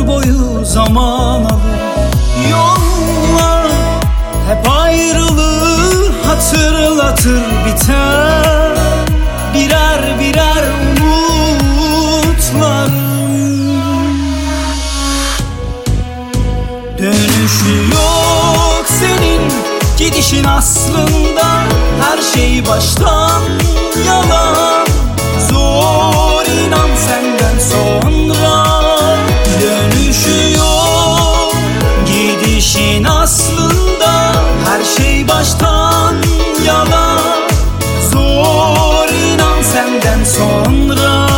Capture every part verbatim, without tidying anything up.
boyu zaman alır. Yollar hep ayrılığı hatırlatır biter, birer birer umutlarım. Dönüşü yok senin gidişin, aslında her şey baştan yalan. Zor inan senden sonra. Dönüşü yok gidişin, aslında her şey baştan yalan. Zor inan senden sonra.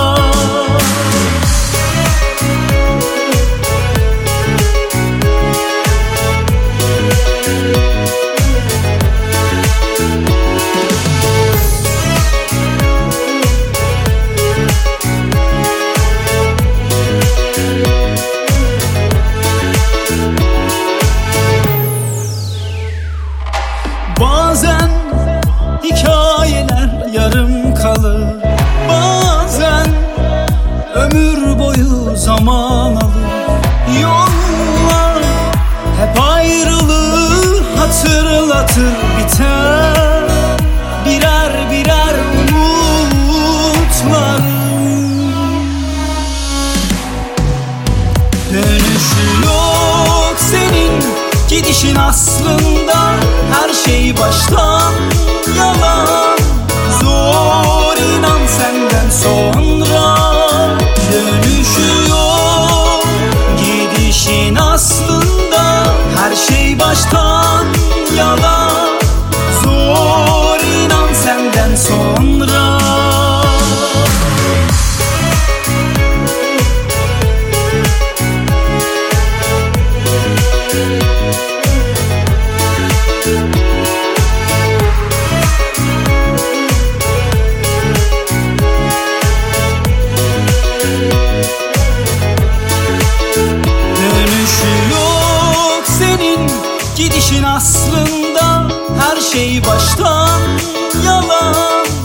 Bazen hikayeler yarım kalır, bazen ömür boyu zaman alır. Yollar hep ayrılığı hatırlatır biter, birer birer umutlarım. Dönüşü yok senin gidişin, aslında her şey baştan yalan. Zor inan senden sonra. Dönüşü yok gidişin, aslında her şey baştan yalan. Zor inan senden sonra. Gidişin, aslında her şey baştan yalan.